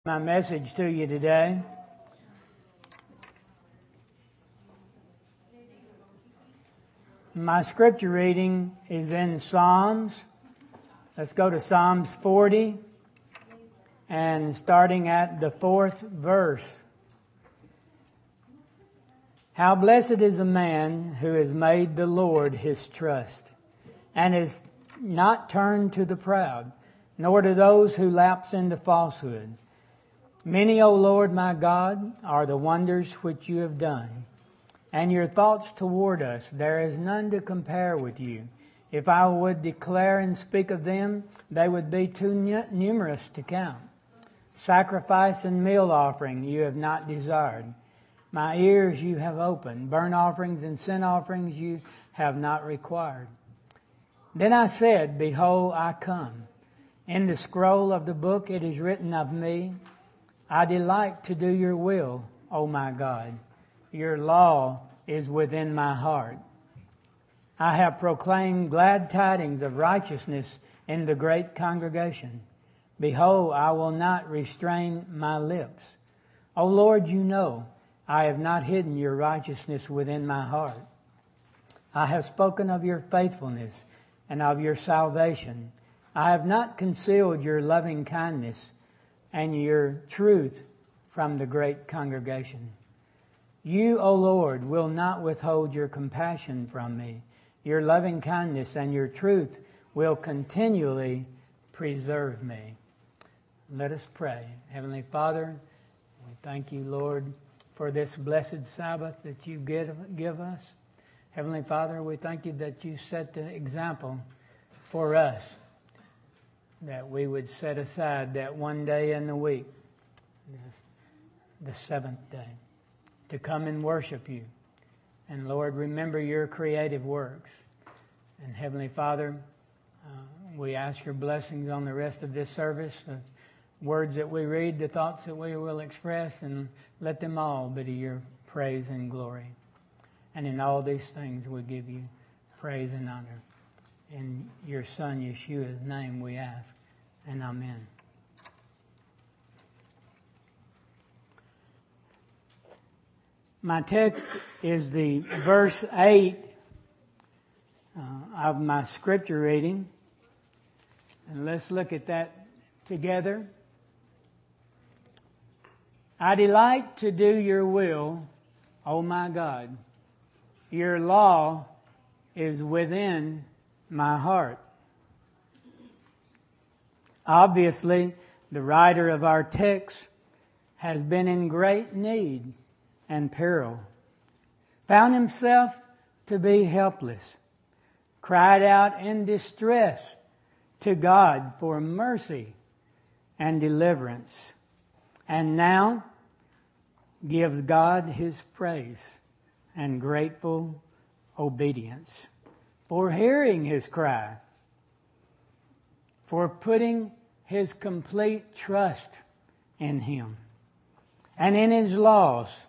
My message to you today. My scripture reading is in Psalms. Let's go to Psalms 40 and starting at the 4th verse. How blessed is a man who has made the Lord his trust and is not turned to the proud, nor to those who lapse into falsehood. Many, O Lord my God, are the wonders which you have done, and your thoughts toward us, there is none to compare with you. If I would declare and speak of them, they would be too numerous to count. Sacrifice and meal offering you have not desired. My ears you have opened. Burnt offerings and sin offerings you have not required. Then I said, Behold, I come. In the scroll of the book it is written of me, I delight to do your will, O my God. Your law is within my heart. I have proclaimed glad tidings of righteousness in the great congregation. Behold, I will not restrain my lips. O Lord, you know, I have not hidden your righteousness within my heart. I have spoken of your faithfulness and of your salvation. I have not concealed your loving kindness and your truth from the great congregation. You, O Lord, will not withhold your compassion from me. Your loving kindness and your truth will continually preserve me. Let us pray. Heavenly Father, we thank you, Lord, for this blessed Sabbath that you give us. Heavenly Father, we thank you that you set the example for us, that we would set aside that one day in the week, the seventh day, to come and worship you. And Lord, remember your creative works. And Heavenly Father, we ask your blessings on the rest of this service, the words that we read, the thoughts that we will express, and let them all be to your praise and glory. And in all these things we give you praise and honor. In your Son, Yeshua's name we ask, and amen. My text is the verse 8 of my scripture reading. And let's look at that together. I delight to do your will, O my God. Your law is within my heart. Obviously, the writer of our text has been in great need and peril, found himself to be helpless, cried out in distress to God for mercy and deliverance, and now gives God his praise and grateful obedience for hearing his cry, for putting his complete trust in him and in his laws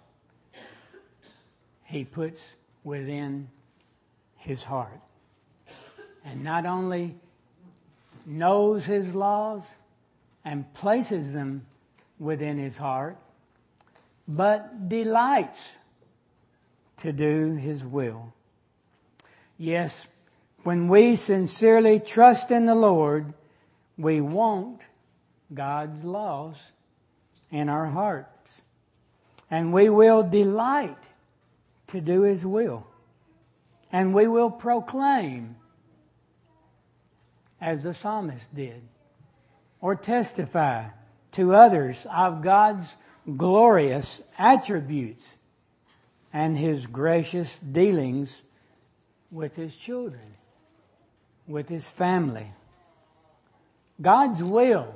he puts within his heart. And not only knows his laws and places them within his heart, but delights to do his will. Yes, when we sincerely trust in the Lord, we want God's laws in our hearts. And we will delight to do his will. And we will proclaim, as the psalmist did, or testify to others of God's glorious attributes and his gracious dealings with his children, with his family. God's will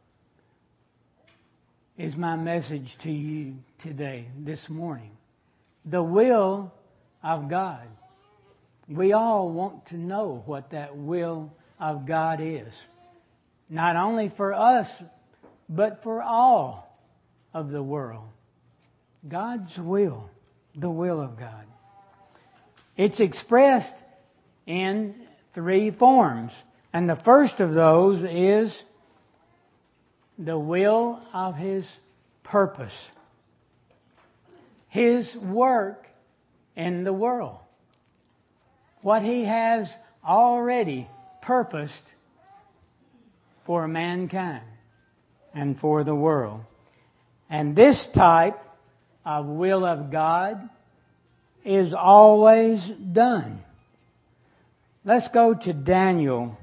is my message to you today, this morning. The will of God. We all want to know what that will of God is. Not only for us, but for all of the world. God's will, the will of God. It's expressed in 3 forms. And the first of those is the will of His purpose, His work in the world, what He has already purposed for mankind and for the world. And this type of will of God is always done. Let's go to Daniel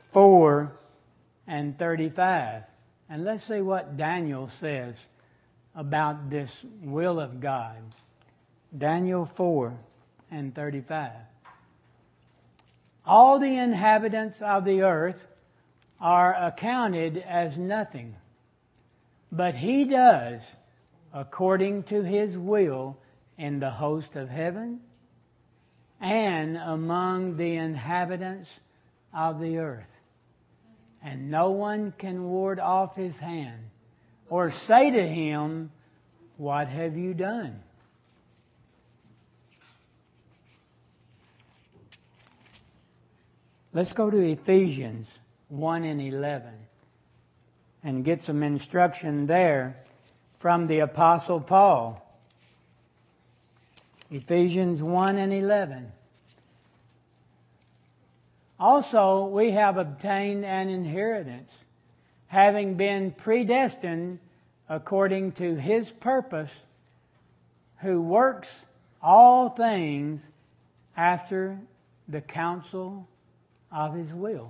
4:35. And let's see what Daniel says about this will of God. Daniel 4:35. All the inhabitants of the earth are accounted as nothing, but He does according to His will in the host of heaven and among the inhabitants of the earth. And no one can ward off His hand or say to Him, "What have you done?" Let's go to Ephesians 1:11 and get some instruction there from the Apostle Paul. Ephesians 1:11. Also, we have obtained an inheritance, having been predestined according to His purpose, who works all things after the counsel of His will.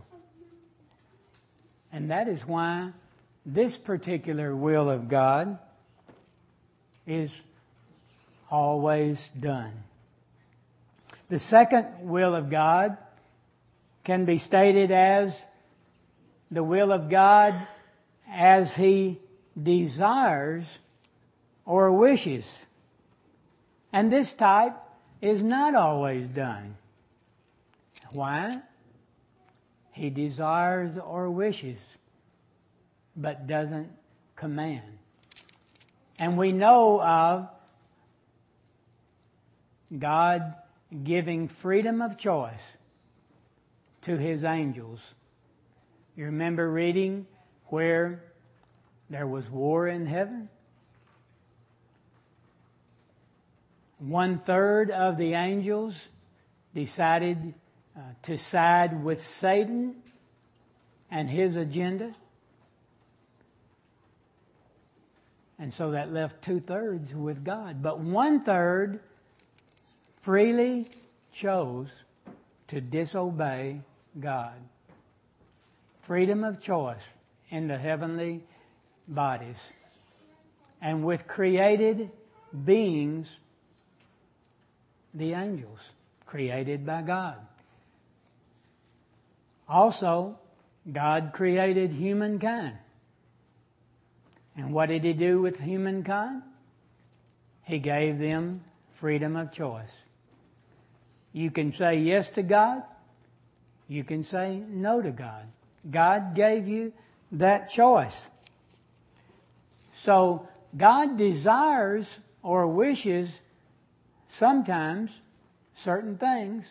And that is why this particular will of God is always done. The second will of God can be stated as the will of God as He desires or wishes. And this type is not always done. Why? He desires or wishes, but doesn't command. And we know of God giving freedom of choice to His angels. You remember reading where there was war in heaven? 1/3 of the angels decided to side with Satan and his agenda. And so that left 2/3 with God. But 1/3 freely chose to disobey God. Freedom of choice in the heavenly bodies. And with created beings, the angels, created by God. Also, God created humankind. And what did He do with humankind? He gave them freedom of choice. You can say yes to God. You can say no to God. God gave you that choice. So God desires or wishes sometimes certain things,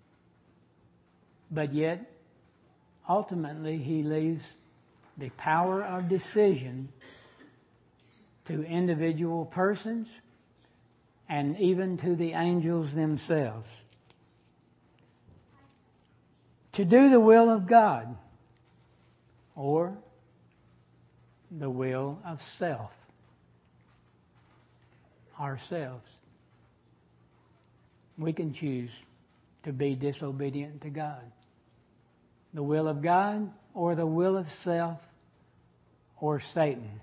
but yet ultimately He leaves the power of decision to individual persons and even to the angels themselves. To do the will of God or the will of self, ourselves. We can choose to be disobedient to God. The will of God or the will of self or Satan.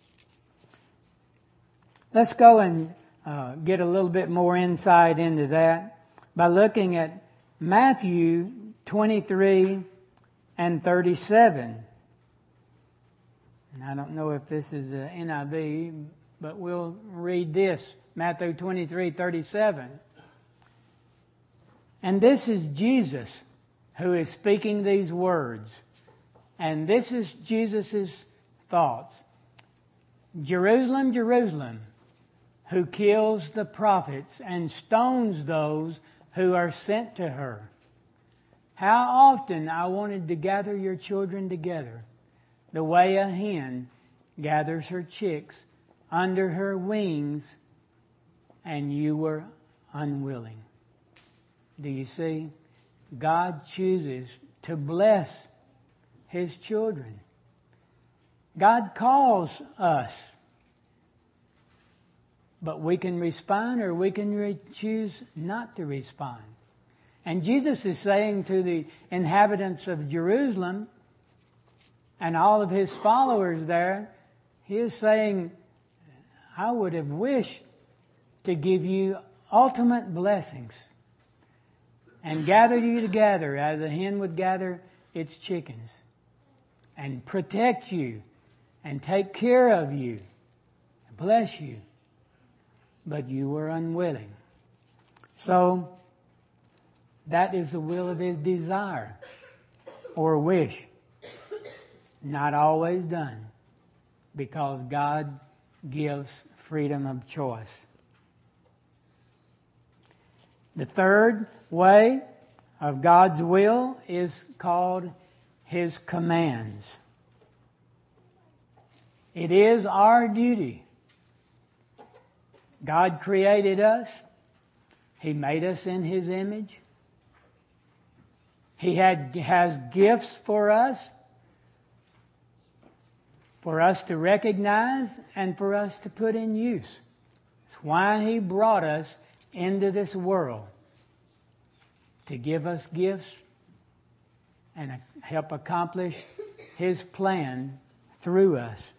Let's go and get a little bit more insight into that by looking at Matthew 23:37. And I don't know if this is the NIV, but we'll read this. Matthew 23:37. And this is Jesus who is speaking these words. And this is Jesus' thoughts. Jerusalem, Jerusalem, who kills the prophets and stones those who are sent to her. How often I wanted to gather your children together, the way a hen gathers her chicks under her wings, and you were unwilling. Do you see? God chooses to bless His children. God calls us, but we can respond or we can choose not to respond. And Jesus is saying to the inhabitants of Jerusalem and all of His followers there, He is saying, I would have wished to give you ultimate blessings and gather you together as a hen would gather its chickens and protect you and take care of you, bless you. But you were unwilling. So, that is the will of His desire or wish. Not always done, because God gives freedom of choice. The third way of God's will is called His commands. It is our duty. God created us. He made us in His image. He has gifts for us to recognize and for us to put in use. It's why He brought us into this world, to give us gifts and help accomplish His plan through us.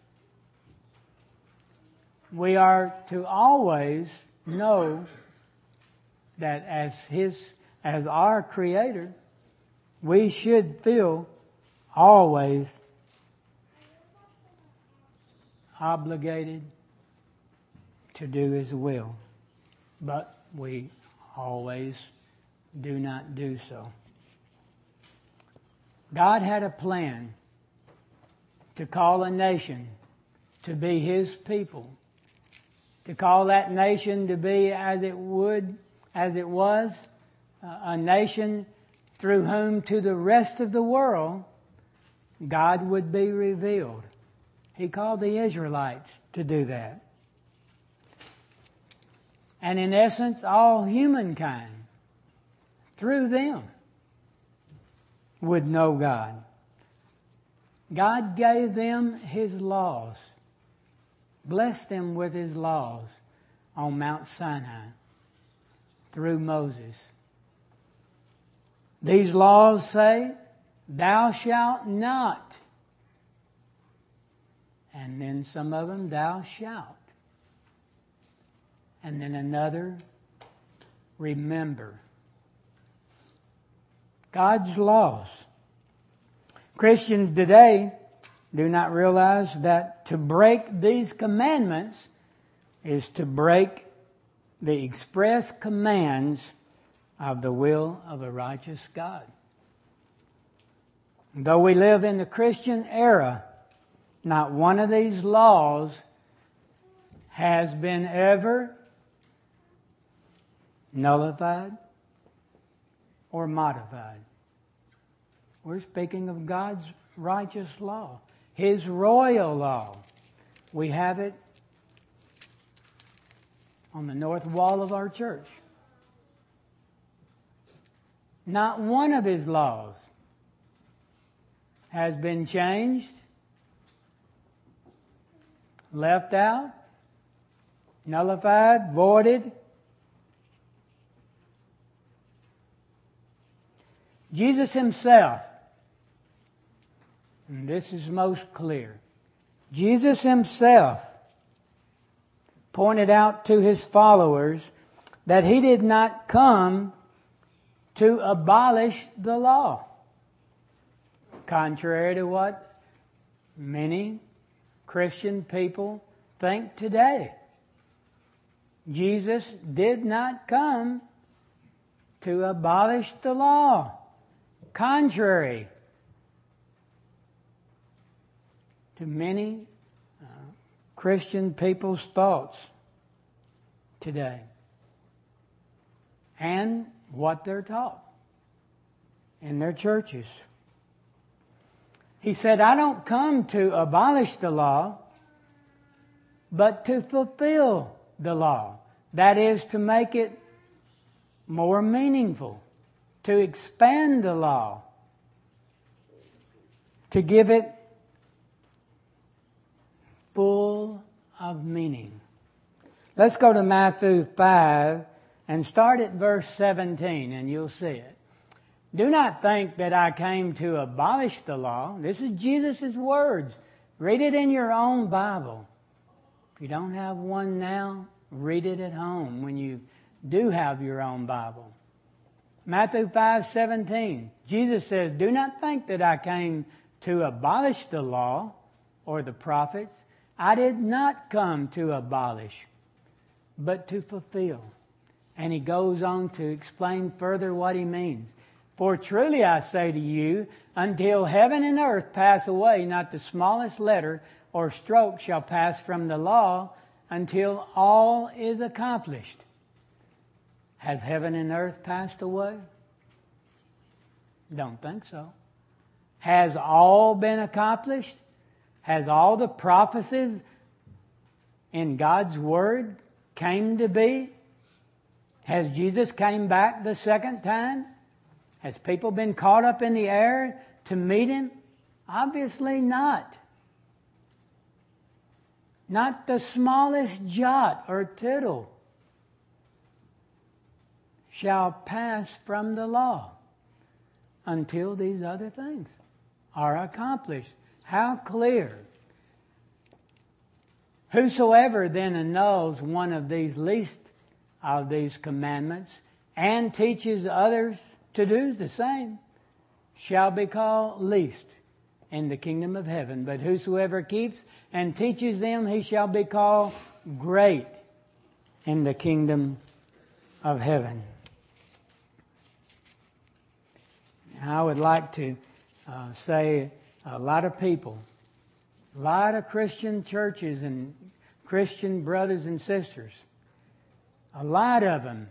We are to always know that as our Creator, we should feel always obligated to do His will. But we always do not do so. God had a plan to call a nation to be His people, to call that nation to be as it was, a nation through whom to the rest of the world God would be revealed. He called the Israelites to do that. And in essence, all humankind, through them, would know God. God gave them His laws, blessed them with His laws on Mount Sinai through Moses. These laws say, thou shalt not. And then some of them, thou shalt. And then another, remember. God's laws. Christians today do not realize that to break these commandments is to break the express commands of the will of a righteous God. Though we live in the Christian era, not one of these laws has been ever nullified or modified. We're speaking of God's righteous law, His royal law. We have it on the north wall of our church. Not one of His laws has been changed, left out, nullified, voided. Jesus Himself, and this is most clear, Jesus Himself pointed out to His followers that He did not come to abolish the law, contrary to what many Christian people think today. Jesus did not come to abolish the law, contrary to many Christian people's thoughts today and what they're taught in their churches. He said, I don't come to abolish the law, but to fulfill the law. That is, to make it more meaningful, to expand the law, to give it full of meaning. Let's go to Matthew 5 and start at verse 17, and you'll see it. Do not think that I came to abolish the law. This is Jesus' words. Read it in your own Bible. If you don't have one now, read it at home when you do have your own Bible. Matthew 5:17. Jesus says, do not think that I came to abolish the law or the prophets. I did not come to abolish, but to fulfill. And he goes on to explain further what he means. For truly I say to you, until heaven and earth pass away, not the smallest letter or stroke shall pass from the law until all is accomplished. Has heaven and earth passed away? Don't think so. Has all been accomplished? Has all the prophecies in God's Word came to be? Has Jesus came back the second time? Has people been caught up in the air to meet Him? Obviously not. Not the smallest jot or tittle shall pass from the law until these other things are accomplished. How clear. Whosoever then annuls one of these least of these commandments and teaches others to do the same shall be called least in the kingdom of heaven. But whosoever keeps and teaches them, he shall be called great in the kingdom of heaven. I would like to say a lot of people, a lot of Christian churches and Christian brothers and sisters, a lot of them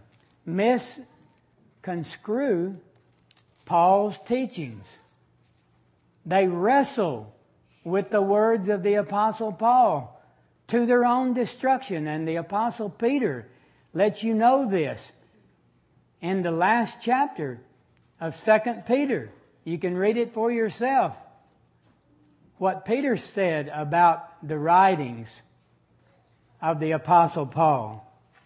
misconstrue Paul's teachings. They wrestle with the words of the Apostle Paul to their own destruction. And the Apostle Peter lets you know this in the last chapter of 2 Peter. You can read it for yourself. What Peter said about the writings of the Apostle Paul.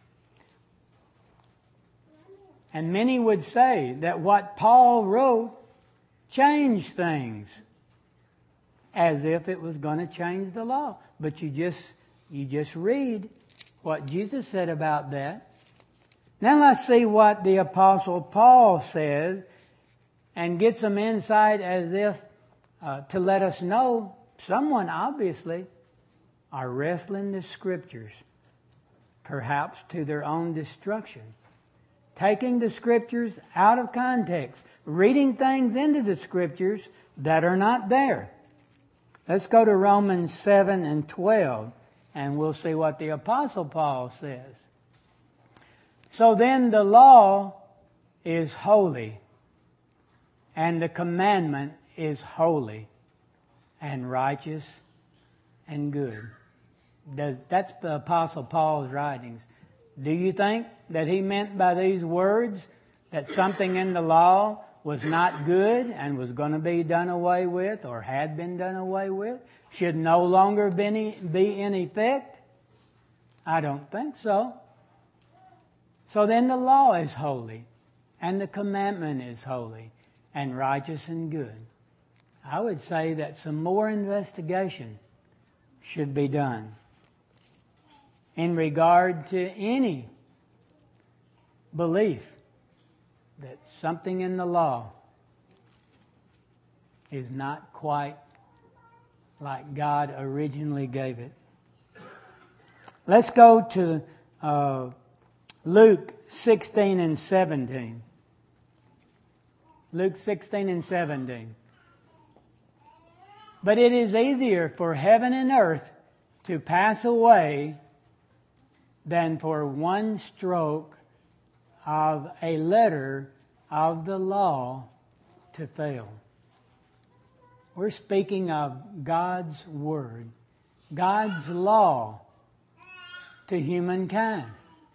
And many would say that what Paul wrote changed things, as if it was going to change the law. But you just read what Jesus said about that. Now let's see what the Apostle Paul says, and get some insight as if to let us know someone obviously are wrestling the Scriptures, perhaps to their own destruction. Taking the Scriptures out of context, reading things into the Scriptures that are not there. Let's go to Romans 7 and 12, and we'll see what the Apostle Paul says. So then the law is holy, and the commandment is holy and righteous and good. That's the Apostle Paul's writings. Do you think that he meant by these words that something in the law was not good and was going to be done away with, or had been done away with, should no longer be in effect? I don't think so. So then the law is holy, and the commandment is holy, and righteous and good. I would say that some more investigation should be done in regard to any belief that something in the law is not quite like God originally gave it. Let's go to Luke 16 and 17. Luke 16 and 17. But it is easier for heaven and earth to pass away than for one stroke of a letter of the law to fail. We're speaking of God's Word, God's law to humankind.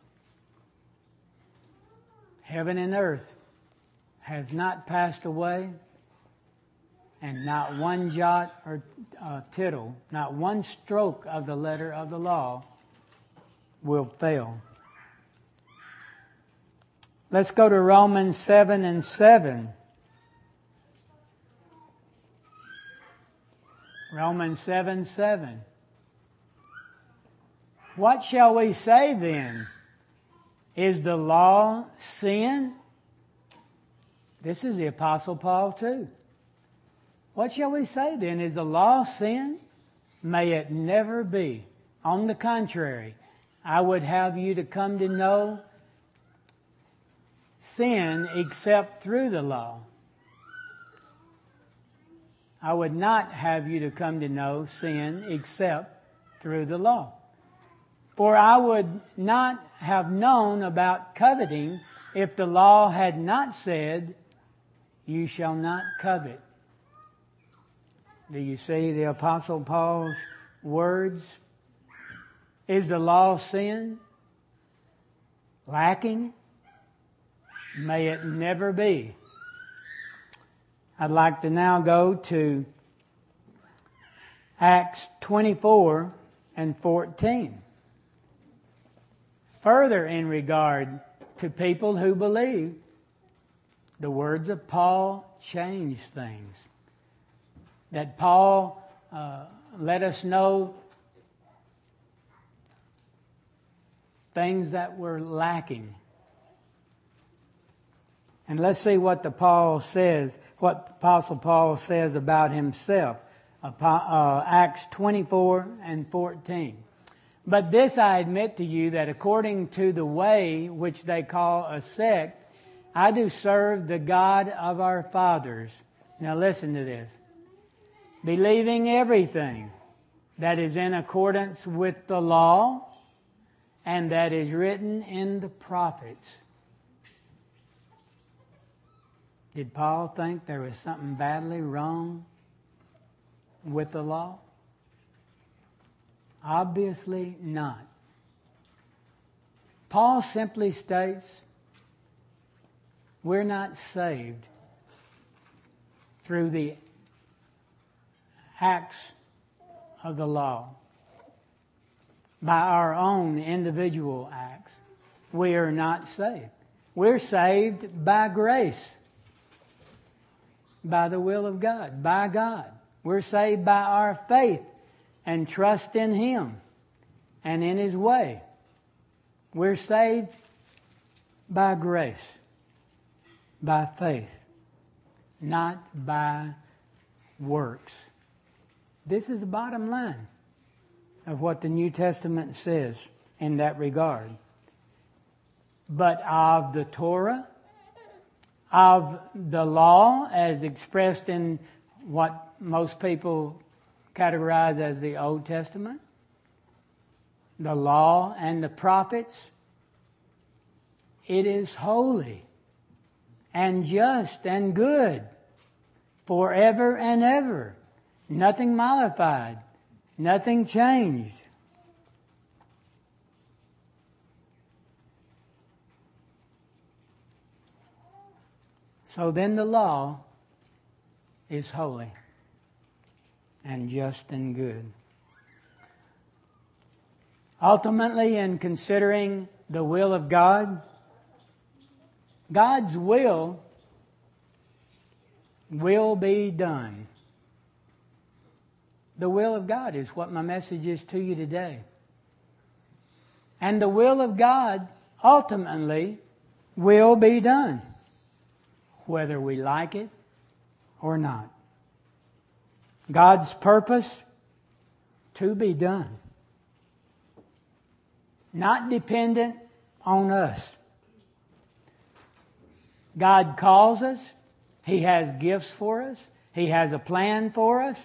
Heaven and earth has not passed away, and not one jot or tittle, not one stroke of the letter of the law will fail. Let's go to Romans 7:7. Romans 7:7. What shall we say then? Is the law sin? This is the Apostle Paul too. What shall we say then? Is the law sin? May it never be. On the contrary, I would have you to come to know sin except through the law. I would not have you to come to know sin except through the law. For I would not have known about coveting if the law had not said, you shall not covet. Do you see the Apostle Paul's words? Is the law sin? Lacking? May it never be. I'd like to now go to Acts 24:14. Further in regard to people who believe, the words of Paul change things. That Paul let us know things that were lacking. And let's see what what Apostle Paul says about himself. Acts 24:14. But this I admit to you, that according to the way which they call a sect, I do serve the God of our fathers. Now listen to this. Believing everything that is in accordance with the law and that is written in the prophets. Did Paul think there was something badly wrong with the law? Obviously not. Paul simply states, we're not saved through the acts of the law. By our own individual acts, we are not saved. We're saved by grace, by the will of God, by God. We're saved by our faith and trust in Him and in His way. We're saved by grace, by faith, not by works. This is the bottom line of what the New Testament says in that regard. But of the Torah, of the law as expressed in what most people categorize as the Old Testament, the law and the prophets, it is holy and just and good forever and ever. Nothing modified, nothing changed. So then the law is holy and just and good. Ultimately, in considering the will of God, God's will be done. The will of God is what my message is to you today. And the will of God ultimately will be done, whether we like it or not. God's purpose to be done. Not dependent on us. God calls us. He has gifts for us. He has a plan for us.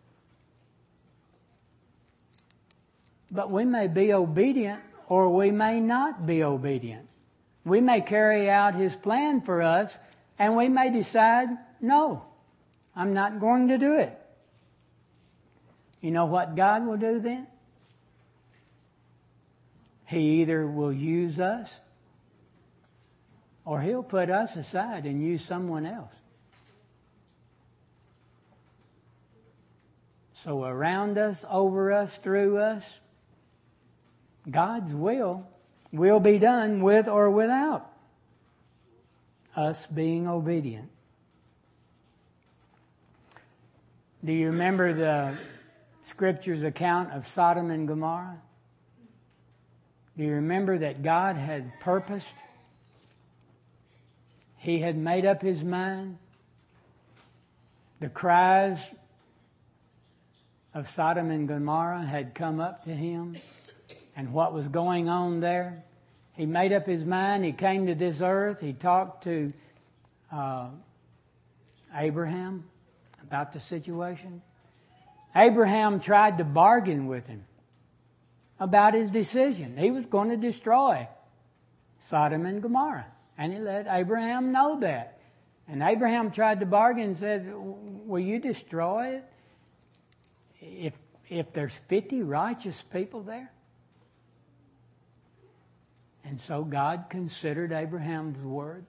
But we may be obedient or we may not be obedient. We may carry out His plan for us and we may decide, no, I'm not going to do it. You know what God will do then? He either will use us or He'll put us aside and use someone else. So around us, over us, through us, God's will be done with or without us being obedient. Do you remember the Scripture's account of Sodom and Gomorrah? Do you remember that God had purposed? He had made up His mind. The cries of Sodom and Gomorrah had come up to Him, and what was going on there. He made up His mind. He came to this earth. He talked to Abraham about the situation. Abraham tried to bargain with him about his decision. He was going to destroy Sodom and Gomorrah. And he let Abraham know that. And Abraham tried to bargain and said, will you destroy it if there's 50 righteous people there? And so God considered Abraham's word.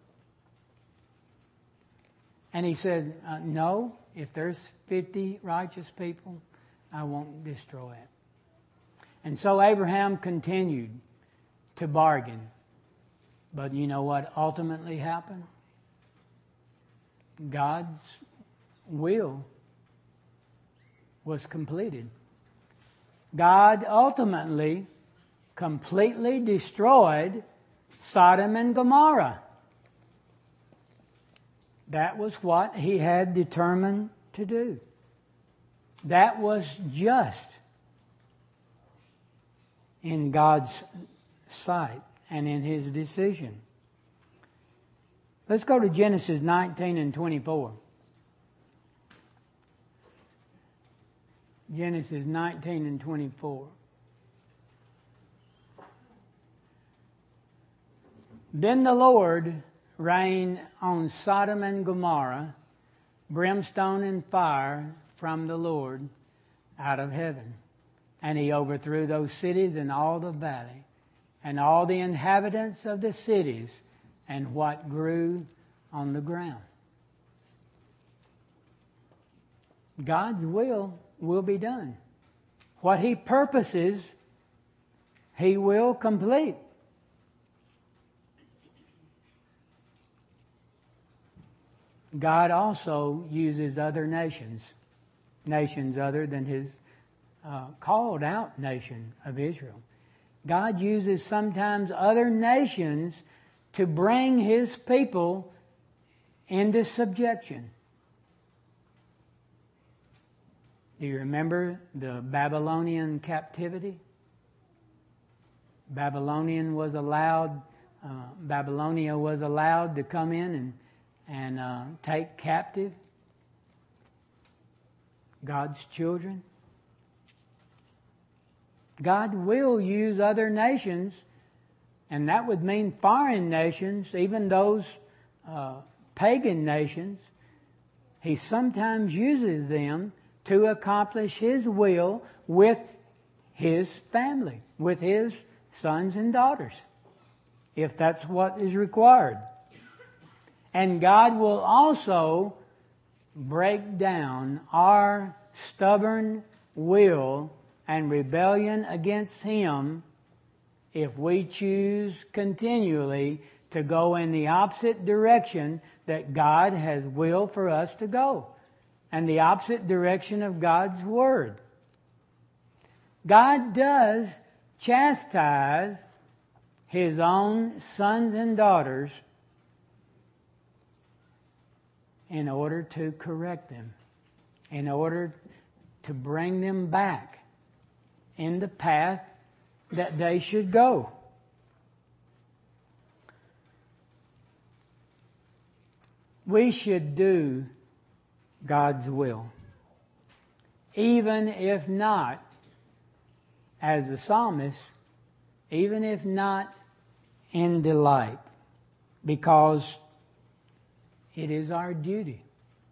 And He said, no, if there's 50 righteous people, I won't destroy it. And so Abraham continued to bargain. But you know what ultimately happened? God's will was completed. God ultimately completely destroyed Sodom and Gomorrah. That was what He had determined to do. That was just in God's sight and in His decision. Let's go to Genesis 19 and 24. Genesis 19 and 24. Then the Lord rained on Sodom and Gomorrah brimstone and fire from the Lord out of heaven. And He overthrew those cities and all the valley, and all the inhabitants of the cities, and what grew on the ground. God's will be done. What He purposes, He will complete. God also uses other nations other than His called out nation of Israel. God uses sometimes other nations to bring His people into subjection. Do you remember the Babylonian captivity? Babylonia was allowed to come in and take captive God's children. God will use other nations, and that would mean foreign nations, even those pagan nations. He sometimes uses them to accomplish His will with His family, with His sons and daughters, if that's what is required. And God will also break down our stubborn will and rebellion against Him if we choose continually to go in the opposite direction that God has willed for us to go, and the opposite direction of God's Word. God does chastise His own sons and daughters in order to correct them, in order to bring them back in the path that they should go. We should do God's will, even if not, as the psalmist, even if not in delight, because it is our duty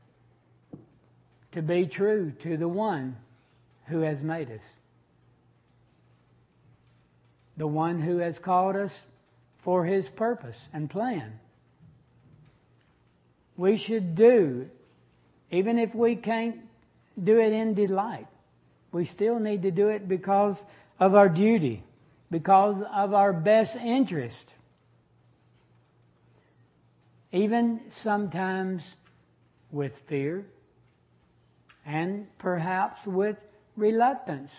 to be true to the one who has made us. the one who has called us for His purpose and plan. We should do, even if we can't do it in delight, we still need to do it because of our duty, because of our best interest. Even sometimes with fear and perhaps with reluctance.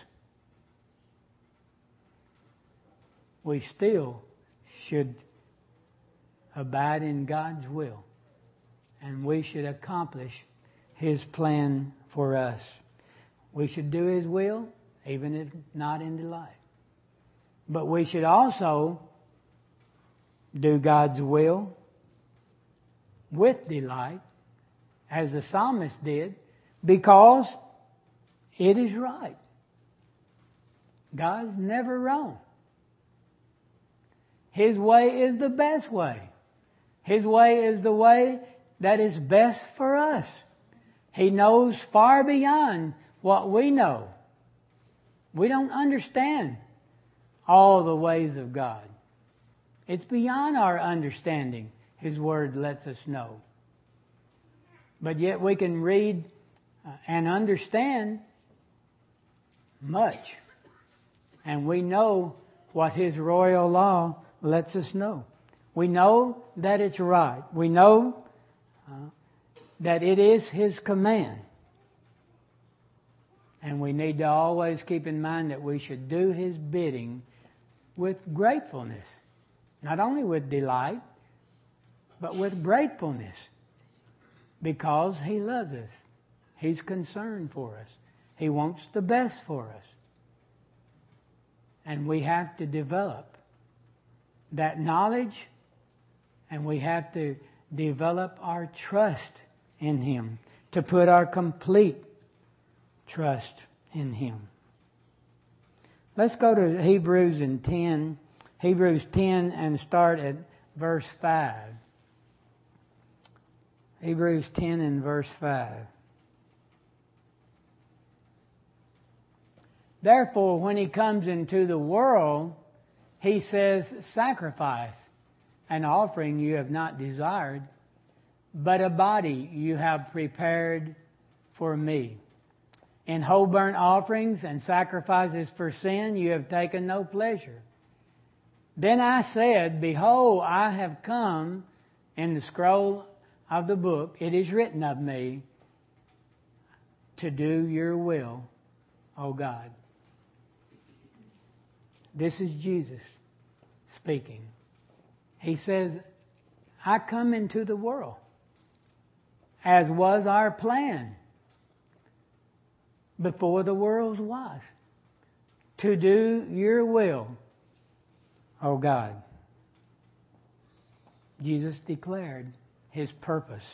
We still should abide in God's will, and we should accomplish His plan for us. We should do His will, even if not in delight. But we should also do God's will with delight, as the psalmist did, because it is right. God's never wrong. His way is the best way. His way is the way that is best for us. He knows far beyond what we know. We don't understand all the ways of God. It's beyond our understanding, His Word lets us know. But yet we can read and understand much. And we know what His royal law lets us know. We know that it's right. We know that it is His command. And we need to always keep in mind that we should do His bidding with gratefulness. Not only with delight, but with gratefulness. Because He loves us. He's concerned for us. He wants the best for us. And we have to develop that knowledge, and we have to develop our trust in Him, to put our complete trust in Him. Let's go to Hebrews 10 and start at verse 5. Hebrews 10 and verse 5. Therefore, when He comes into the world, He says, sacrifice and offering you have not desired, but a body you have prepared for me. In whole burnt offerings and sacrifices for sin you have taken no pleasure. Then I said, behold, I have come. In the scroll of the book it is written of me, to do your will, O God. This is Jesus speaking. He says, I come into the world, as was our plan before the world was, to do your will, O God. Jesus declared His purpose.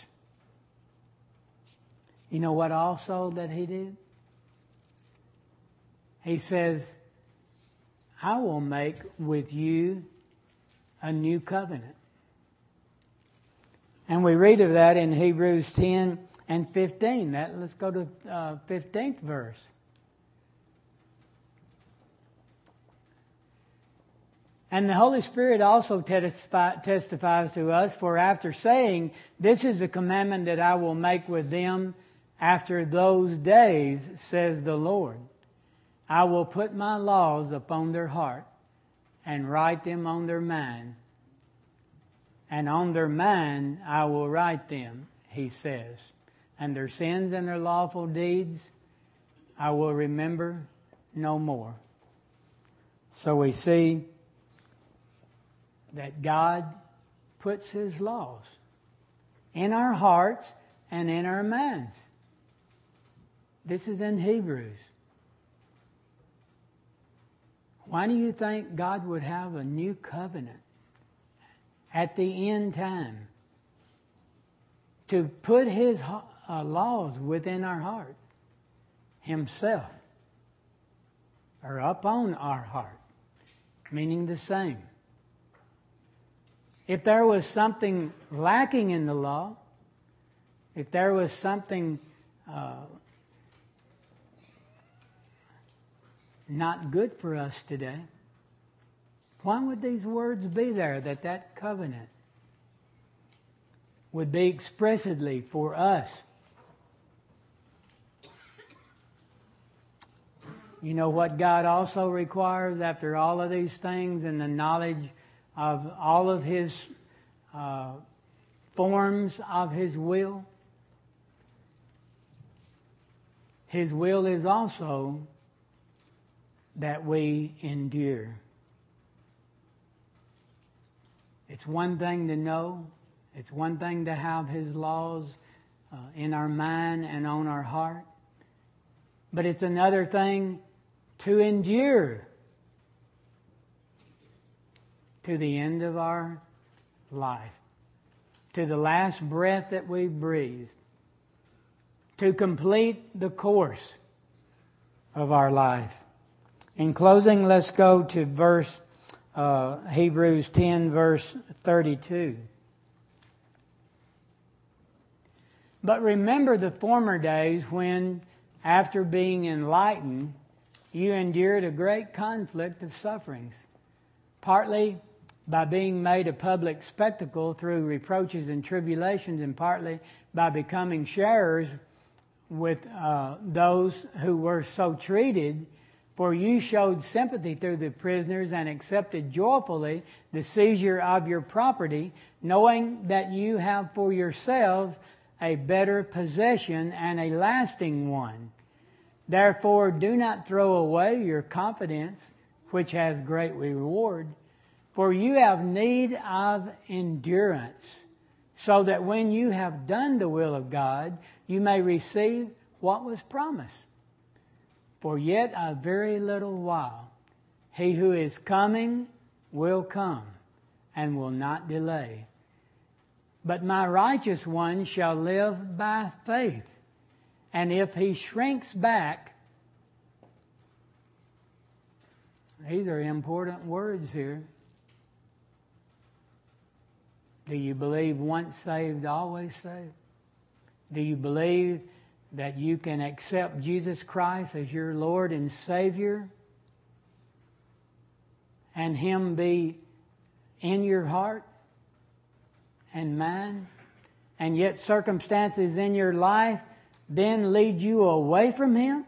You know what also that He did? He says, I will make with you a new covenant. And we read of that in Hebrews 10 and 15. Let's go to 15th verse. And the Holy Spirit also testifies to us, for after saying, this is the commandment that I will make with them after those days, says the Lord. I will put my laws upon their heart and write them on their mind. And on their mind I will write them, He says. And their sins and their lawful deeds I will remember no more. So we see that God puts His laws in our hearts and in our minds. This is in Hebrews. Why do you think God would have a new covenant at the end time? To put His laws within our heart, Himself, or upon our heart, meaning the same. If there was something lacking in the law, if there was something not good for us today, Why would these words be there, that covenant would be expressly for us? You know what God also requires after all of these things and the knowledge of all of His forms of His will? His will is also that we endure. It's one thing to know. It's one thing to have His laws in our mind and on our heart. But it's another thing to endure to the end of our life, to the last breath that we breathe, to complete the course of our life. In closing, let's go to Hebrews 10, verse 32. But remember the former days when, after being enlightened, you endured a great conflict of sufferings, partly by being made a public spectacle through reproaches and tribulations, and partly by becoming sharers with those who were so treated. For you showed sympathy through the prisoners and accepted joyfully the seizure of your property, knowing that you have for yourselves a better possession and a lasting one. Therefore, do not throw away your confidence, which has great reward, for you have need of endurance, so that when you have done the will of God, you may receive what was promised. For yet a very little while, He who is coming will come and will not delay. But my righteous one shall live by faith. And if he shrinks back, these are important words here. Do you believe once saved, always saved? Do you believe that you can accept Jesus Christ as your Lord and Savior and Him be in your heart and mind, and yet circumstances in your life then lead you away from Him?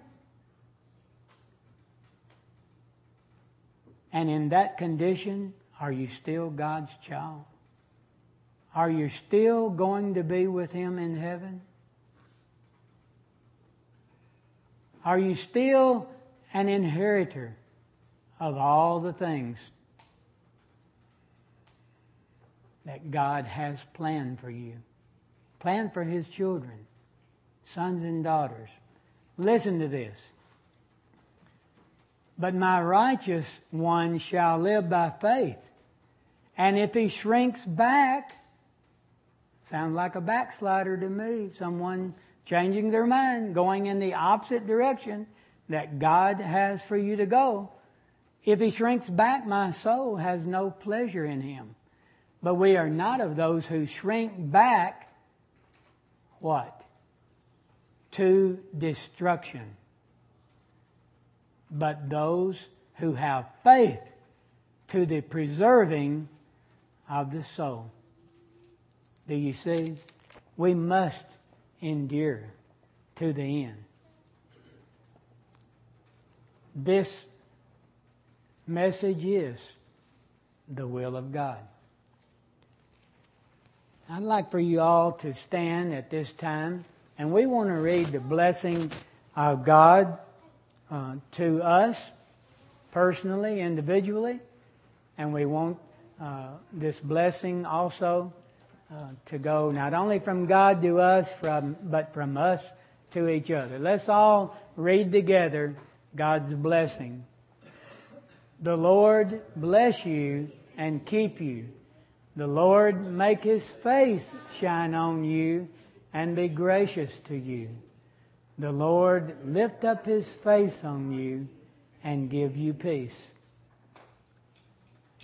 And in that condition, are you still God's child? Are you still going to be with Him in heaven? Are you still an inheritor of all the things that God has planned for you? Planned for His children, sons and daughters. Listen to this. But my righteous one shall live by faith. And if he shrinks back, sounds like a backslider to me, someone changing their mind, going in the opposite direction that God has for you to go. If he shrinks back, my soul has no pleasure in him. But we are not of those who shrink back, what? To destruction. But those who have faith to the preserving of the soul. Do you see? We must endure to the end. This message is the will of God. I'd like for you all to stand at this time, and we want to read the blessing of God to us personally, individually, and we want this blessing also to go not only from God to us, but from us to each other. Let's all read together God's blessing. The Lord bless you and keep you. The Lord make His face shine on you and be gracious to you. The Lord lift up His face on you and give you peace.